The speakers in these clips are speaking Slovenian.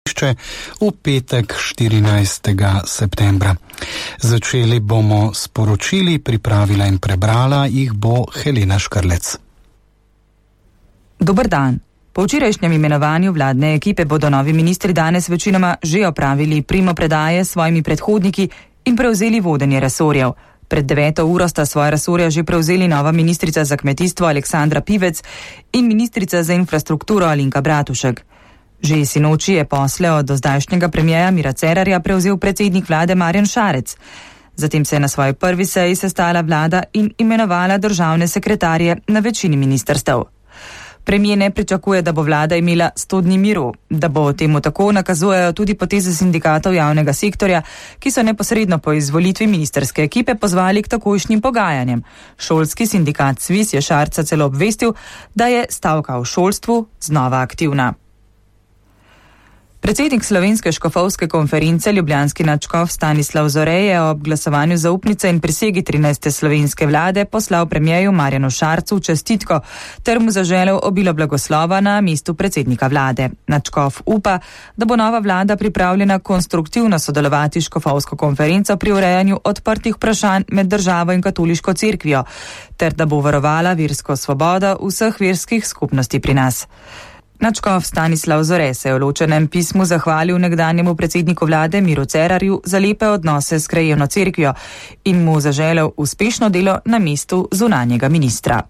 v petek 14. septembra. Začeli bomo s poročili, pripravila in prebrala jih bo Helena Škrlec. Dober dan. Po včerajšnjem imenovanju vladne ekipe bodo novi ministri danes večinoma že opravili primopredaje s svojimi predhodniki in prevzeli vodenje resorjev. Pred 9. uro sta svoje resorja že prevzeli nova ministrica za kmetijstvo Aleksandra Pivec in ministrica za infrastrukturo Alenka Bratušek. Že sinoči je posle od dozdajšnjega premierja Mira Cerarja prevzel predsednik vlade Marjan Šarec. Zatem se je na svoji prvi seji sestala vlada in imenovala državne sekretarje na večini ministrstev. Premijer ne pričakuje, da bo vlada imela 100 dni miru. Da bo temu tako, nakazujejo tudi poteze sindikatov javnega sektorja, ki so neposredno po izvolitvi ministerske ekipe pozvali k takojšnjim pogajanjem. Šolski sindikat SVIS je Šarca celo obvestil, da je stavka v šolstvu znova aktivna. Predsednik Slovenske škofovske konference, ljubljanski nadškof Stanislav Zore je ob glasovanju zaupnice in prisegi 13. slovenske vlade poslal premierju Marjanu Šarcu čestitko ter mu zaželel obilo blagoslova na mestu predsednika vlade. Nadškof upa, da bo nova vlada pripravljena konstruktivno sodelovati s škofovsko konferenco pri urejanju odprtih vprašanj med državo in katoliško cerkvijo ter da bo varovala versko svobodo vseh verskih skupnosti pri nas. Nadškof Stanislav Zore se je v ločenem pismu zahvalil nekdanjemu predsedniku vlade Miru Cerarju za lepe odnose s krajevno cerkvijo in mu zaželel uspešno delo na mestu zunanjega ministra.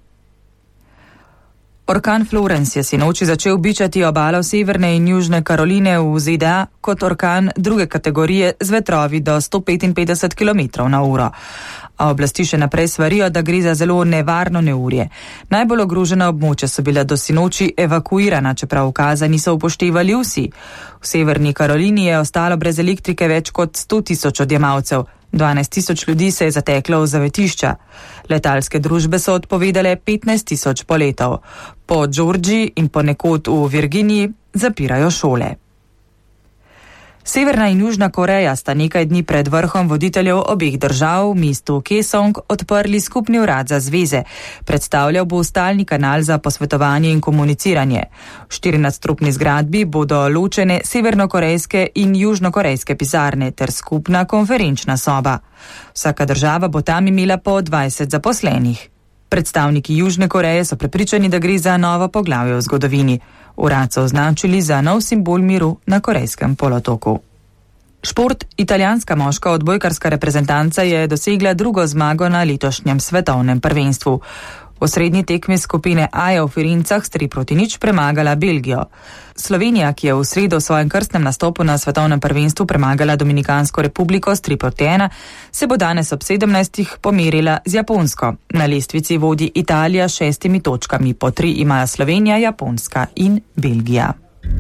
Orkan Florence je sinoči začel bičati obalo severne in južne Karoline v ZDA kot orkan druge kategorije z vetrovi do 155 km/h. A oblasti še naprej svarijo, da gre za zelo nevarno neurje. Najbolj ogrožena območja so bila do sinoči evakuirana, čeprav ukaza niso upoštevali vsi. V severni Karolini je ostalo brez elektrike več kot 100.000 odjemalcev. 12.000 ljudi se je zateklo v zavetišča. Letalske družbe so odpovedale 15.000 poletov. Po Georgiji in ponekod v Virginiji zapirajo šole. Severna in Južna Koreja sta nekaj dni pred vrhom voditeljev obeh držav v mestu Kaesong odprli skupni urad za zveze. Predstavljal bo stalni kanal za posvetovanje in komuniciranje. V 14-stropni zgradbi bodo ločene severnokorejske in južnokorejske pisarne ter skupna konferenčna soba. Vsaka država bo tam imela po 20 zaposlenih. Predstavniki Južne Koreje so prepričani, da gre za novo poglavje v zgodovini. Urad so označili za nov simbol miru na Korejskem polotoku. Šport. Italijanska moška odbojkarska reprezentanca je dosegla drugo zmago na letošnjem svetovnem prvenstvu. V osrednji tekmi skupine A je v Firencah s 3-0 premagala Belgijo. Slovenija, ki je v sredo v svojem krstnem nastopu na svetovnem prvenstvu premagala Dominikansko republiko s 3-1, se bo danes ob 17. pomerila z Japonsko. Na lestvici vodi Italija s 6 točkami, po 3 imajo Slovenija, Japonska in Belgija.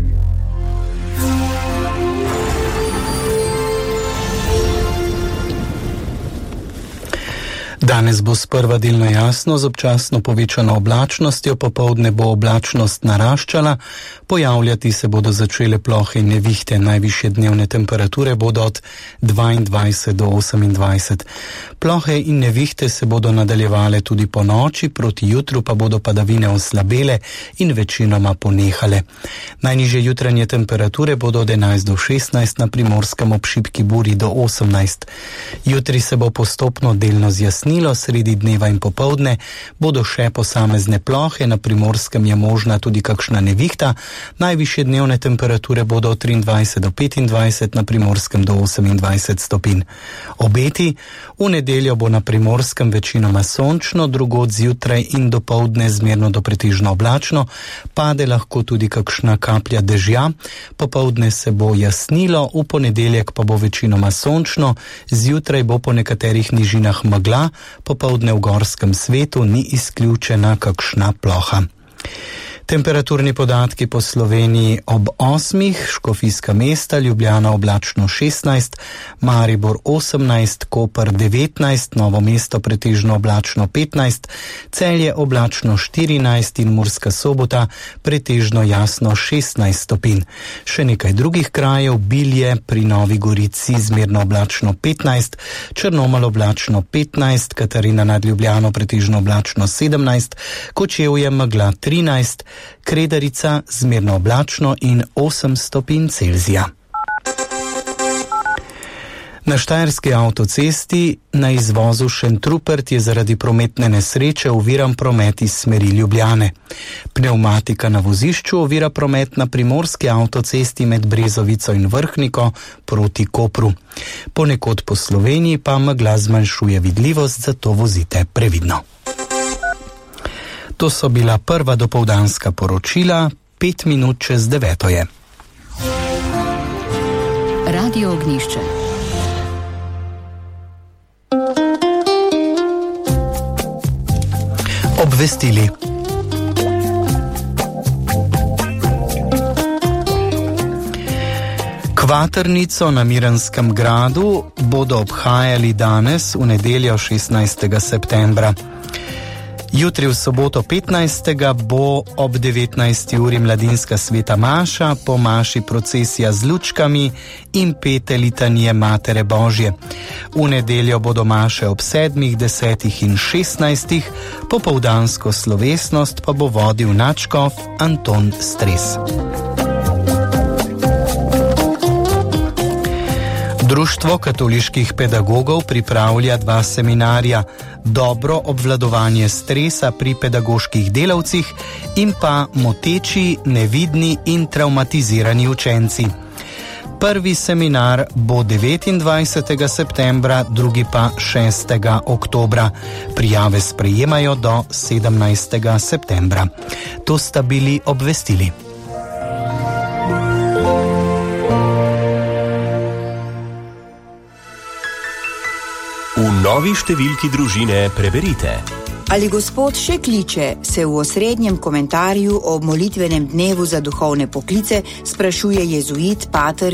Danes bo sprva delno jasno z občasno povečano oblačnostjo, popoldne bo oblačnost naraščala, pojavljati se bodo začele plohe in nevihte, najvišje dnevne temperature bodo od 22 do 28. Plohe in nevihte se bodo nadaljevale tudi po noči, proti jutru pa bodo padavine oslabele in večinoma ponehale. Najnižje jutranje temperature bodo od 11 do 16, na Primorskem ob šibki buri do 18. Jutri se bo postopno delno zjasnilo, sredi dneva in popoldne bodo še posamezne plohe, na Primorskem je možna tudi kakšna nevihta, najvišje dnevne temperature bodo od 23 do 25, na Primorskem do 28 stopinj. Obeti. V nedeljo bo na Primorskem večinoma sončno, drugod zjutraj in dopoldne zmerno do pretežno oblačno, pade lahko tudi kakšna kaplja dežja, popoldne se bo jasnilo, v ponedeljek pa bo večinoma sončno, zjutraj bo po nekaterih nižinah megla, popoldne v gorskem svetu ni izključena kakšna ploha. Temperaturni podatki po Sloveniji ob 8, Škofijska mesta, Ljubljana oblačno 16, Maribor 18, Koper 19, Novo mesto pretežno oblačno 15, Celje oblačno 14 in Murska Sobota pretežno jasno 16 stopinj. Še nekaj drugih krajev, Bilje pri Novi Gorici zmerno oblačno 15, Črnomelj oblačno 15, Katarina nad Ljubljano pretežno oblačno 17, Kočevje megla 13, Kredarica zmerno oblačno in 8 stopinj Celzija. Na štajerski avtocesti na izvozu Šentrupert je zaradi prometne nesreče oviran promet iz smeri Ljubljane. Pnevmatika na vozišču ovira promet na primorski avtocesti med Brezovico in Vrhniko proti Kopru. Ponekod po Sloveniji pa megla zmanjšuje vidljivost, zato vozite previdno. To so bila prva dopoldanska poročila, 5 minut čez 9 je. Radio Ognjišče. Obvestili. Kvaternico na Miranskem gradu bodo obhajali danes, v nedeljo 16. septembra. Jutri v soboto 15. bo ob 19. uri mladinska sveta maša, po maši procesija z lučkami in pete litanije Matere Božje. V nedeljo bodo maše ob 7., 10. in 16. Popoldansko slovesnost pa bo vodil nadškof Anton Stres. Društvo katoliških pedagogov pripravlja 2 seminarja: dobro obvladovanje stresa pri pedagoških delavcih in pa moteči, nevidni in travmatizirani učenci. Prvi seminar bo 29. septembra, drugi pa 6. oktobra. Prijave sprejemajo do 17. septembra. To sta bili obvestili. V novi številki družine preberite. Ali gospod še kliče, se v osrednjem komentarju o molitvenem dnevu za duhovne poklice sprašuje jezuit pater